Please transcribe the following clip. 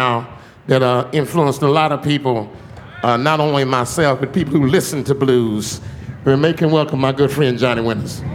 that influenced a lot of people, not only myself, but people who listen to blues. May can welcome my good friend Johnny Winters.